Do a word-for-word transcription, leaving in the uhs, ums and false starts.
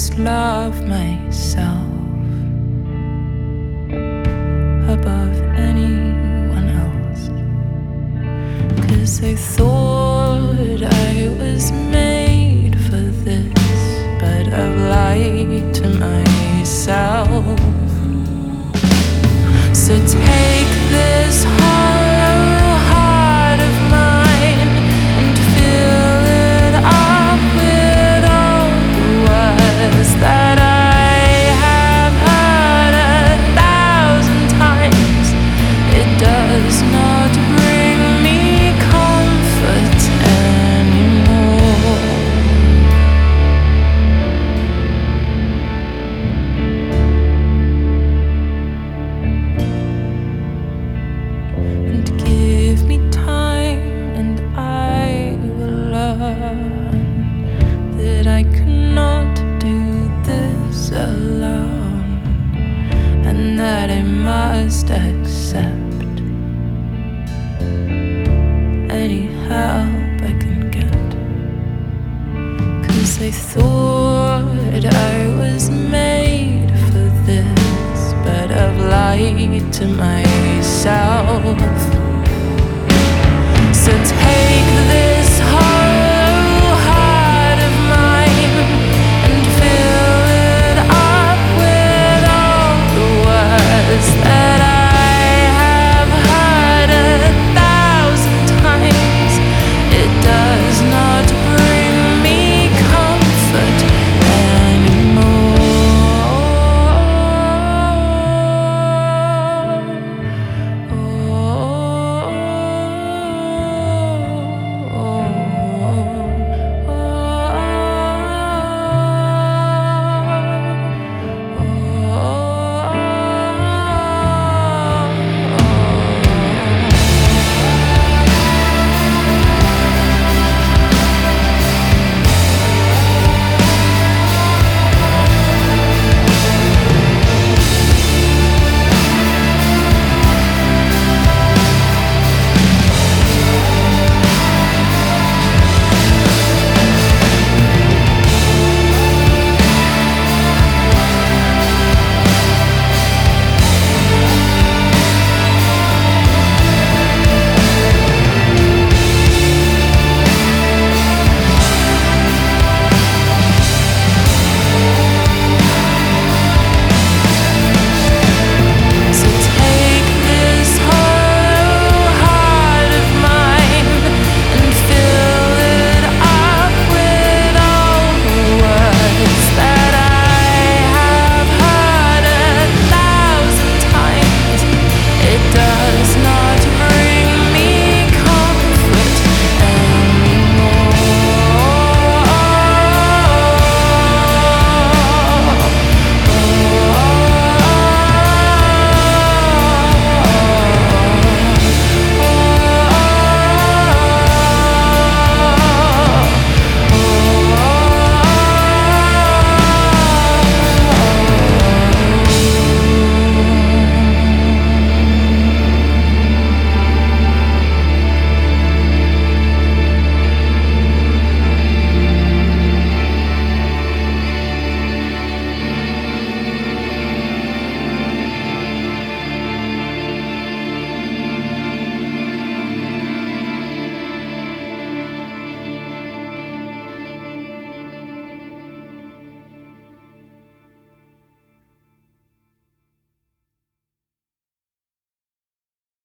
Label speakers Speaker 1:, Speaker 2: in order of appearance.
Speaker 1: must love myself above anyone else, 'cause I thought I was made for this, but I've lied to myself. So take this hollow heart of mine and fill it up with all the words that I have heard a thousand times. It does not bring me comfort anymore. And give me time and I will learn that I cannot do this alone, and that I must accept any help I can get. 'Cause I thought I was made for this, but I've lied to myself. So take the